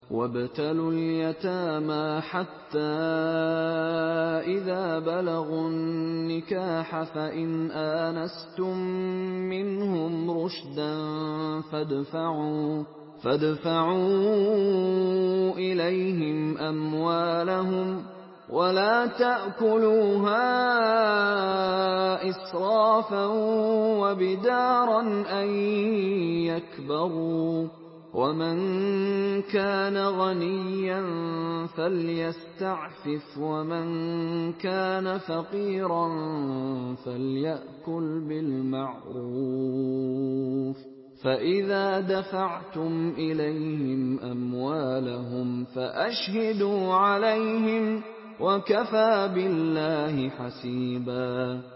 وَابْتَلُوا الْيَتَامَىٰ حَتَّىٰ إِذَا بَلَغُوا النِّكَاحَ فَإِنْ آنَسْتُم مِّنْهُمْ رُشْدًا فَادْفَعُوا إِلَيْهِمْ أَمْوَالَهُمْ وَلَا تَأْكُلُوهَا إِسْرَافًا وَبِدَارًا أَن يَكْبَرُوا ۚ وَمَن كَانَ غَنِيًّا فَلْيَسْتَعْفِفْ وَمَن كَانَ فَقِيرًا فَلْيَأْكُلْ بِالْمَعْرُوفِ ۚ فَإِذَا دَفَعْتُمْ إِلَيْهِمْ أَمْوَالَهُمْ فَأَشْهِدُوا عَلَيْهِمْ ۚ وَكَفَىٰ بِاللَّهِ حَسِيبًا